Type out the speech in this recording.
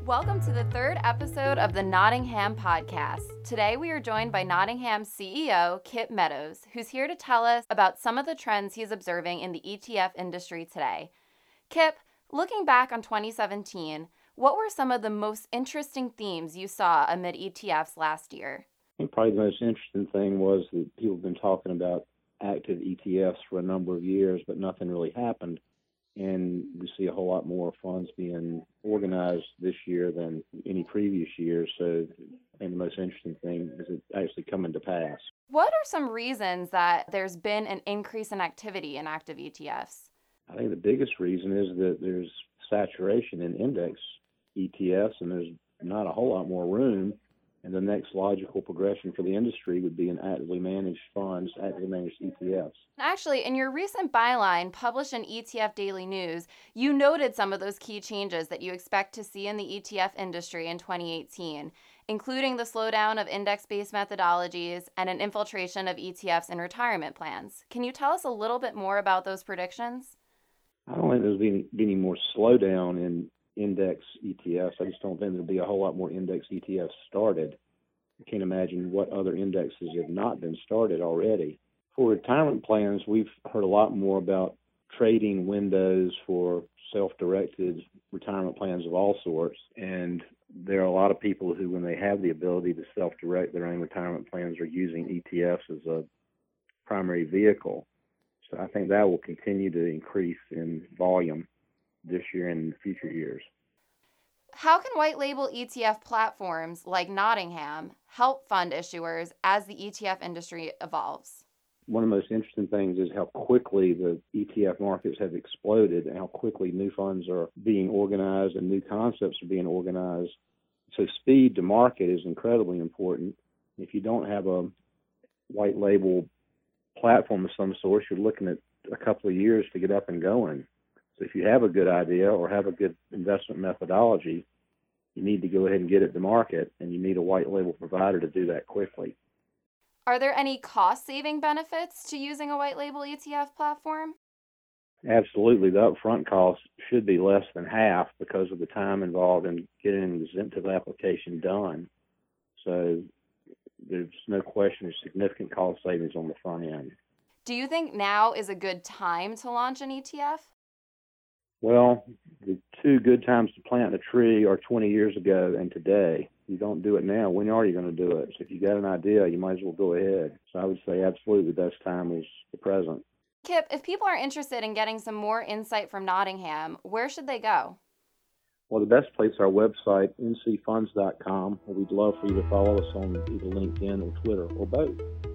Welcome to the third episode of the Nottingham podcast. Today we are joined by Nottingham CEO Kip Meadows, who's here to tell us about some of the trends he's observing in the ETF industry today. Kip, looking back on 2017, what were some of the most interesting themes you saw amid ETFs last year? I think probably the most interesting thing was that people have been talking about active ETFs for a number of years, but nothing really happened. And we see a whole lot more funds being organized this year than any previous year. So I think the most interesting thing is it actually coming to pass. What are some reasons that there's been an increase in activity in active ETFs? I think the biggest reason is that there's saturation in index ETFs, and there's not a whole lot more room. And the next logical progression for the industry would be an actively managed funds, actively managed ETFs. Actually, in your recent byline published in ETF Daily News, you noted some of those key changes that you expect to see in the ETF industry in 2018, including the slowdown of index-based methodologies and an infiltration of ETFs in retirement plans. Can you tell us a little bit more about those predictions? I don't think there's been any more slowdown in index ETFs. I just don't think there'll be a whole lot more index ETFs started. I can't imagine what other indexes have not been started already. For retirement plans, we've heard a lot more about trading windows for self-directed retirement plans of all sorts. And there are a lot of people who, when they have the ability to self-direct their own retirement plans, are using ETFs as a primary vehicle. So I think that will continue to increase in volume this year and in future years. How can white label ETF platforms like Nottingham help fund issuers as the ETF industry evolves? One of the most interesting things is how quickly the ETF markets have exploded and how quickly new funds are being organized and new concepts are being organized. So speed to market is incredibly important. If you don't have a white label platform of some sort, you're looking at a couple of years to get up and going. So if you have a good idea or have a good investment methodology, you need to go ahead and get it to market, and you need a white label provider to do that quickly. Are there any cost-saving benefits to using a white label ETF platform? Absolutely. The upfront cost should be less than half because of the time involved in getting an exemptive application done. So there's no question there's significant cost savings on the front end. Do you think now is a good time to launch an ETF? Well, the two good times to plant a tree are 20 years ago and today. You don't do it now, when are you going to do it? So if you got an idea, you might as well go ahead. So I would say absolutely the best time is the present. Kip, if people are interested in getting some more insight from Nottingham, where should they go? Well, the best place is our website, ncfunds.com. We'd love for you to follow us on either LinkedIn or Twitter or both.